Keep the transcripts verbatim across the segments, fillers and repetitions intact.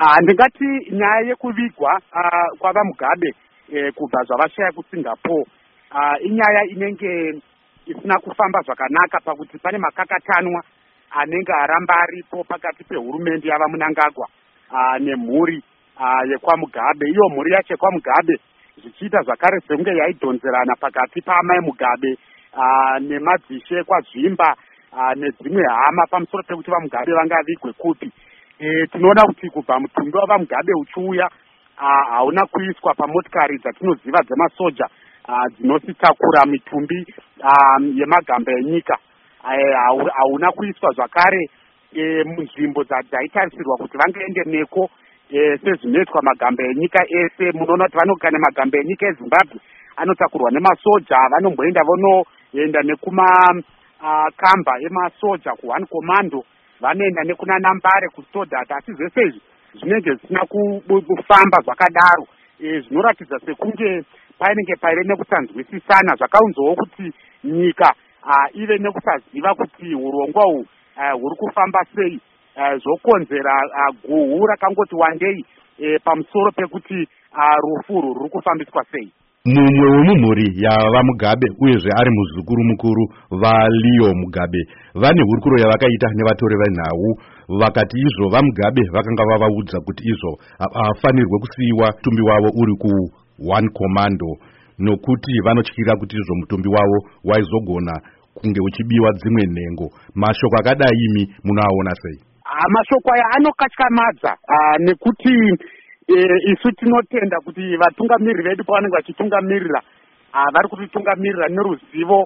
ndingati nyaya yekuvigwa kwava Mugabe kubva zvavashaya kuSingapore inyaya inenge isina kufamba zvakanaka pakuti pane makakatanwa anenge aramba aripo pakati pehurumende yava Mnangagwa nemhuri yekwaMugabe. Iyo mhuri yacho yekwaMugabe zvichiita zvakare sekunge yaidhonzerana pakati paamai Mugabe nemadzishe ekwazvimba nedzimwe hama pamusoro pekuti vaMugabe vangavigwe kupi. E, tinoona kuti kubva mutumbi wavaMugabe uchiuya hauna kuiswa pamotikari dzatinoziva dzemasoja dzinositakura mitumbi yemagamba enyika. Hauna kuiswa zvakare munzvimbo dzaitarisirwa kuti vangaende neko sezvinoitwa magamba enyika ese. Munoona kuti vanokana magamba enyika eZimbabwe anotakurwa nemasoja, vanomboenda vonoenda nekumakamba emasoja kuone commando, vanoenda nekuna Nambare kuStodart, asi zvese izvi zvinenge zvisina kufamba zvakadaro. E, zvinoratidza sekunge painenge paine nekusanzwisisana zvakaunzowo kuti nyika ive nekusaziva kuti urongwa uhu huri kufamba sei, zvokonzera guhu rakangoti wandei pamusoro pekuti rufu ruri kufambiswa sei. Mumwe wemumhuri yavaMugabe uyezve ari muzukuru mukuru vaLeo Mugabe vane hurukuro yavakaita nevatori venhau, vakati izvo vaMugabe vakanga vavaudza kuti izvo hafanirwe kusiyiwa mutumbi wavo uri ku One Commando nokuti vanotyira kuti izvo mutumbi wavo waizogona kunge uchibiwa dzimwe nhengo. Mashoko akadai imi munoaona sei? Mashoko aya anokatyamadza nekuti E, isu tinotenda kuti vatungamiriri vedu pavanenge vachitungamirira vari kutitungamirira neruzivo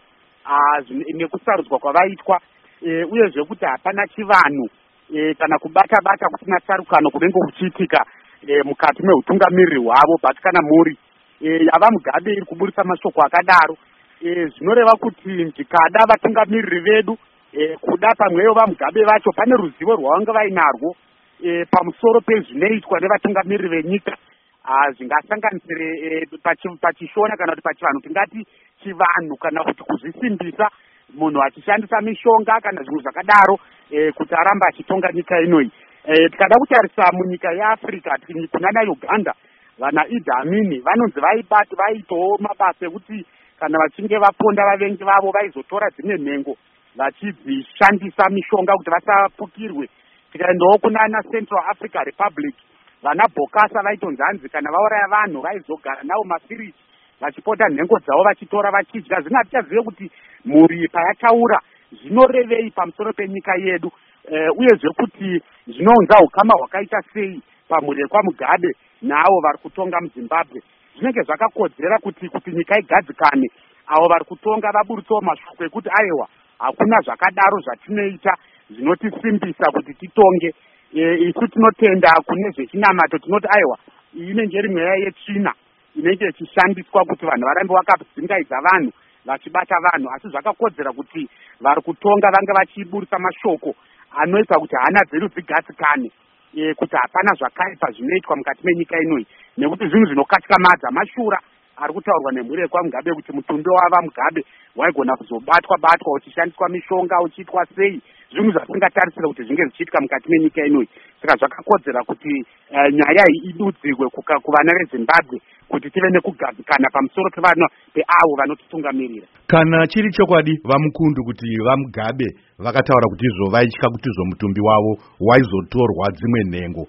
nekusarudzwa kwavaitwa, e, uyezve kuti hapana chivanhu e, kana kubata bata kusina tsarukano kunenge kuchiitika e, mukati meutungamiriri hwavo. Bati kana mhuri e, yavaMugabe iri kuburisa mashoko akadaro, e, zvinoreva kuti ndikada vatungamiriri vedu e, kuda pamweyo vaMugabe vacho pane ruzivo rwavanga vainarwo E, pamusoro pezvinoitwa nevatungamiriri venyika zvingasanganisire e, pachishona kana kuti pachivanhu tingati chivanhu kana kuti kuzvisimbisa munhu achishandisa mishonga kana zvinhu zvakadaro e, kuti aramba achitonga nyika inoyi. E, tikada kutarisa munyika yeAfrica kunana Uganda vana Idi Amini vanonzi vaibati vaitowo mabasa ekuti kana vachinge vaponda vavengi vavo vaizotora dzimwe nhengo vachidzishandisa mishonga kuti vasapukirwe. Tikaendawo kunana Central Africa Republic vana Bokasa vaitonzi hanzi kana vauraya vanhu vaizogara navo mafiriji vachipota nhengo dzavo vachitora vachidya. Zvino hatichazive kuti mhuri payataura zvinorevei pamusoro penyika yedu, e, uyezve kuti zvinounza ukama hwakaita sei pamhuri yekwaMugabe naavo vari kutonga muZimbabwe. Zvinenge zvakakodzera kuti kuti nyika igadzikane, avo vari kutonga vaburitsawo mashoko ekuti aiwa hakuna zvakadaro zvatinoita zvinotisimbisa kuti titonge. E, isu tinotenda kune zvechinamato, tinoti aiwa inenge iri mweya yetsvina inenge ichishandiswa kuti vanhu varambe vakadzingaidza vanhu vachibata vanhu, asi zvakakodzera kuti vari kutonga vange vachiburisa mashoko anoita kuti hana dzedu dzigadzikane, e, kuti hapana zvakaipa zvinoitwa mukati menyika inoyi, nekuti zvinhu zvinokatyamadza mashura ari kutaurwa nemhuri yekwaMugabe kuti mutumbi wavaMugabe waigona kuzobatwa batwa uchishandiswa mishonga uchiitwa sei, zvinhu zvatingatarisira kuti zvinge zvichiitika mukati menyika inoyi. Saka zvakakodzera kuti uh, nyaya iyi idudzirwe kuvana veZimbabwe kuti tive nekugadzikana pamusoro pevana peavo vanotitungamirira. Kana chiri chokwadi vamukundu kuti vaMugabe vakataura kuti izvo vaitya kuti izvo mutumbi wavo waizotorwa dzimwe nhengo,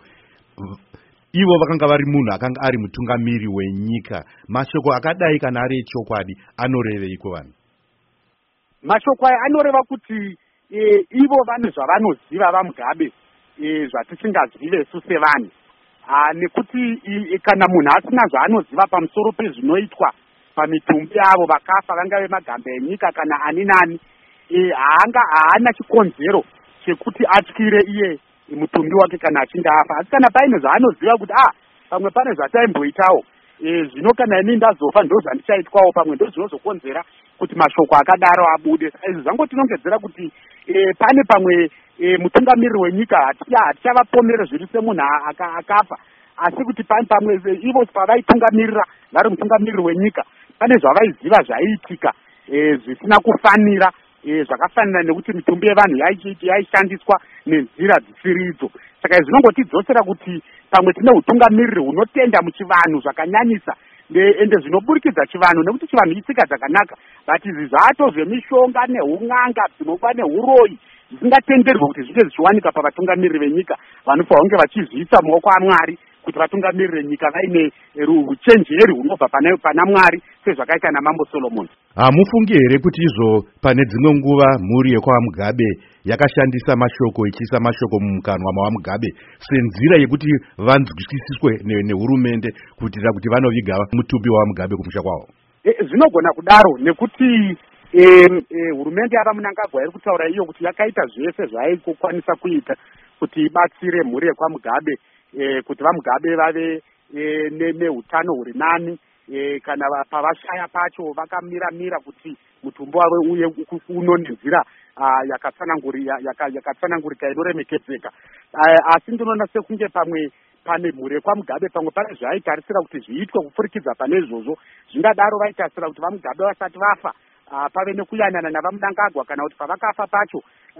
ivo vakanga vari munhu akanga ari mutungamiri wenyika, mashoko akadai kana ari echokwadi anorevei kuvanhu? Mashoko aya anoreva kuti e, ivo vane zvavanoziva vaMugabe e, zvatisingazive isu sevanhu, nekuti e, kana munhu asina zvaanoziva pamusoro pezvinoitwa pamitumbi avo vakafa vangave magamba enyika kana ani nani, e, haanga haana chikonzero chekuti atyire iye mutumbi wake kana achinge afa. Asi kana paine zvaanoziva kuti ah pamwe pane zvataimboitawo, e, zvino kana ini ndazofa ndo zvandichaitwawo pamwe ndo zvinozokonzera kuti mashoko akadaro abude. Izvi zvangotinongedzera kuti e, pane pamwe e, mutungamiriri wenyika hatichavaponere zviri semunhu akafa, asi kuti pane pamwe ivo pavaitungamirira vari mutungamiriri wenyika pane zvavaiziva zvaiitika e, zvisina kufanira zvakafanana nekuti mitumbi yevanhu yaishandiswa nenzira dzisiridzo. Saka zvinongotidzosera kuti pamwe tine utungamiriri hunotenda muchivanhu zvakanyanyisa ende zvinoburikidza chivanhu nekuti chivanhu itsika dzakanaka, but izvi zvato zvemishonga neun'anga dzinoba neuroyi zvisingatenderwi kuti zvinge zvichiwanika pavatungamiriri venyika. Vanofanira kunge vachizviisa muoko aMwari kuti vatungamirire nyika vaine uchenjeri hunobva pana Mwari sezvakaita naMambo Solomon. Hamufungi here kuti izvo pane dzimwe nguva mhuri yekwaMugabe yakashandisa mashoko ichiisa mashoko mumukanwa maMugabe senzira yekuti vanzwisiswe nehurumende kuitira kuti vanoviga mutumbi waMugabe kumusha kwavo? Zvinogona kudaro nekuti hurumende yavaMunangagwa iri kutaura iyo kuti yakaita zvese zvaaikwanisa kuita kuti ibatsire mhuri yekwaMugabe kuti vaMugabe vave neutano huri nani. Kana pavashaya pacho vakamira-mira kuti mutumbi wavo uye uno nenzira yakatsanangurika inoremekedzeka. Asi ndinoona sekunge pamwe pane mhuri yekwaMugabe pamwe pane zvaaitarisira kuti zviitwe kupfurikidza pane izvozvo. Zvingadaro vaitarisira kuti vaMugabe vasati vafa pave nekuyanana navaMunangagwa, kana kuti pavakafa pacho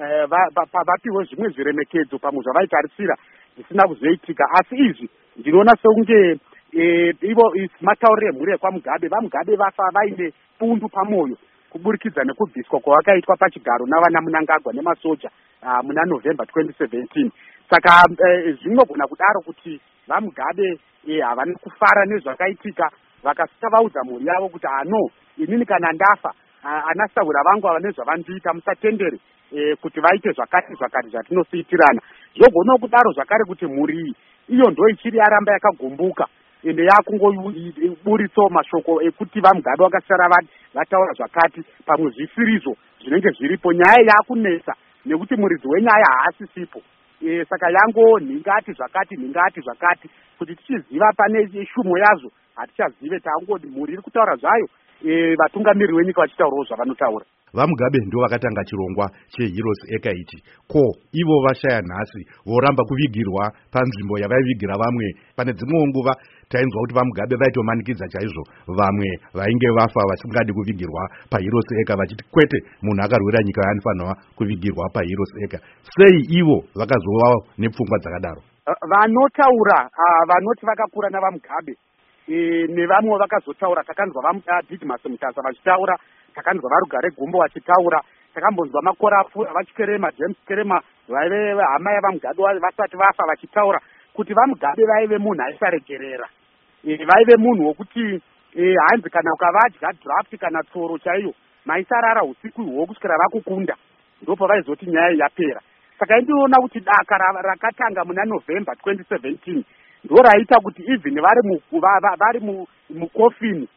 vapiwe zvimwe zviremekedzo pamwe zvavaitarisira zvisina kuzoitika. Asi izvi ndinoona sekunge ivo matauriro emhuri yekwaMugabe, vaMugabe vafa vaine bundu pamwoyo kuburikidza nekubviswa kwavakaitwa pachigaro navana Munangagwa nemasoja muna November twenty seventeen. Saka zvinogona kudaro kuti vaMugabe havana kufara nezvakaitika, vakasita vaudza mhuri yavo kuti ano inini kana ndafa ana saura vangu ava nezvavandiita musatendere kuti vaite zvakati zvakati zvatinosiitirana. Zvogona kudaro zvakare kuti mhuri iyo ndo ichiri yaramba yakagumbuka ende yakungoburitsawo mashoko ekuti vaMugabe vakasara vataura zvakati pamwe zvisirizvo zvinenge zviripo. Nyaya yakunesa nekuti muridzi wenyaya haasisipo. Saka yango ningati zvakati ningati zvakati kuti tichiziva pane shumo yazvo hatichazive, tangoti mhuri iri kutaura zvayo, vatungamiriri wenyika vachitaurawo zvavanotaura. VaMugabe ndo vakatanga chirongwa cheHeroes Ekaiti. Ko ivo vashaya nhasi voramba kuvigirwa panzvimbo yavaivigira vamwe. Pane dzimwe nguva tainzwa kuti vaMugabe vaitomanikidza chaizvo vamwe vainge vafa vasingadi kuvigirwa paHeroes Eka vachiti kwete, munhu akarwira nyika yaanofanira kuvigirwa paHeroes Eka. Sei ivo vakazova nepfungwa dzakadaro? Vanotaura vanoti vakakura navaMugabe nevamwe vakazotaura. Takanzwa vaDidmus Mutasa vachitaura, takanzwa vaRugare Gumbo vachitaura, takambonzwa maKorapfu vaChikerema, James Kerema vaive hama yavaMugabe vasati vafa vachitaura kuti vaMugabe vaive munhu aisaregerera, vaive munhu wokuti hanzi kana ukavadya draft kana tsoro chaiyo maisarara usiku ihwo kusvikira vakukunda, ndopa vaizoti nyaya yapera. Saka ndinoona kuti daka rakatanga muna November twenty seventeen ndo raita kuti even vari mukofini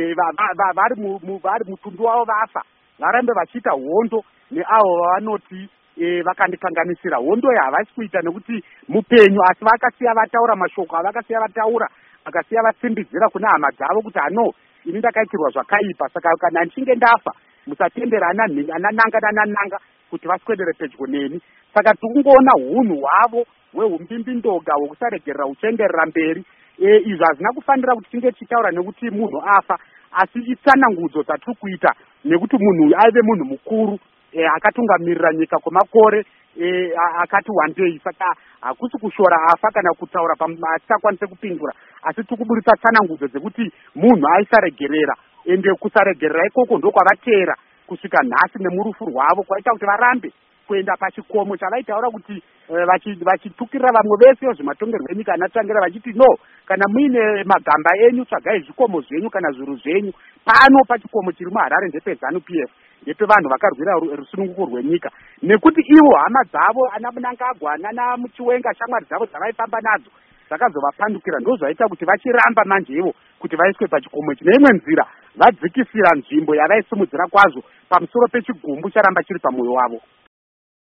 vari mutumbi wavo vafa varambe vachiita hondo neavo vavanoti vakandikanganisira. Hondo iyi havasi kuita nekuti mupenyu, asi vakasiya vataura mashoko avakasiya vataura, vakasiya vatsimbidzira kuna hama dzavo kuti ano ini ndakaitirwa zvakaipa, saka kana ndichinge ndafa musatendera anananga nanananga kuti vaswedere pedyo neni. Saka tikungoona hunhu hwavo hwehumbimbindoga hwekusaregerera huchienderera mberi. Izvi hazvina kufanira kuti tinge tichitaura nekuti munhu afa, asi itsanangudzo dzatiri kuita nekuti munhu uyu aive munhu mukuru akatungamirira nyika kwemakore akati wandei. Saka hakusi kushora afa kana kutaura atisakwanise kupindura, asi tikuburitsa tsanangudzo dzekuti munhu aisaregerera, ende kusaregerera ikoko ndokwavateera kusvika nhasi nemurufu rwavo kwaita kuti varambe kuenda pachikomo chavaitaura kuti vachitukirira vamwe vese zvimatongerwo enyika anatangira vachiti no, kana muine magamba enyu tsvagai zvikomo zvenyu kana zviru zvenyu. Pano pachikomo chiri muHarare ndepezanu P F, ndepevanhu vakarwira rusununguko rwenyika, nekuti ivo hama dzavo ana Munangagwa nana Muchiwenga shamwari dzavo dzavaifamba nadzo dzakazovapandukira, ndo zvaita kuti vachiramba manje ivo kuti vaiswe pachikomo ichi. Neimwe nzira vadzikisira nzvimbo yavaisimudzira kwazvo pamusoro pechigumbu charamba chiri pamwoyo wavo.